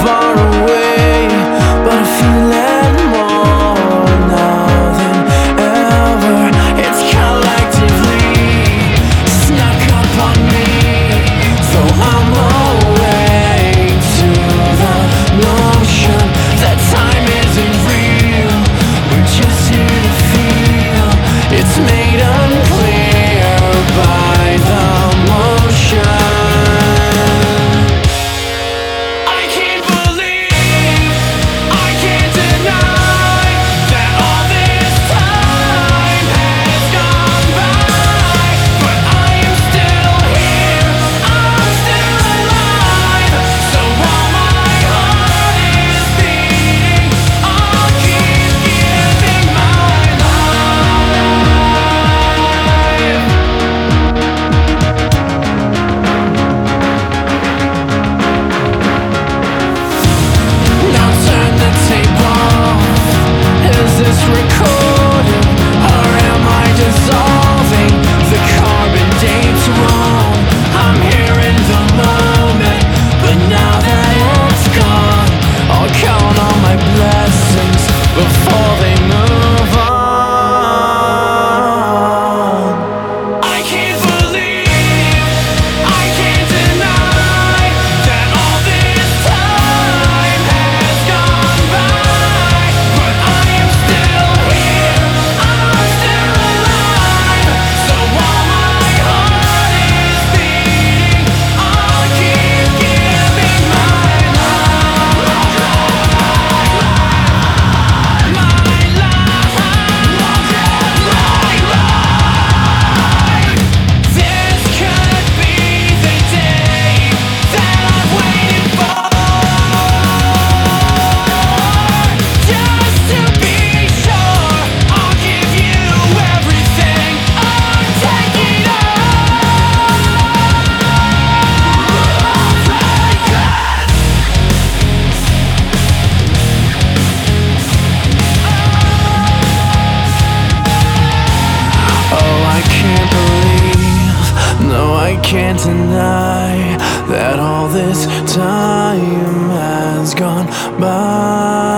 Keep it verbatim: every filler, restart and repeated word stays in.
far away, but I feel it more now than ever. It's collectively snuck up on me, so I'm awake to the notion that time isn't real. We're just here to feel. It's made unclear by the motion. Before they move on, I can't believe, I can't deny that all this time has gone by. But I am still here, I'm still alive. So while my heart is beating, I'll keep giving my I can't deny that all this time has gone by.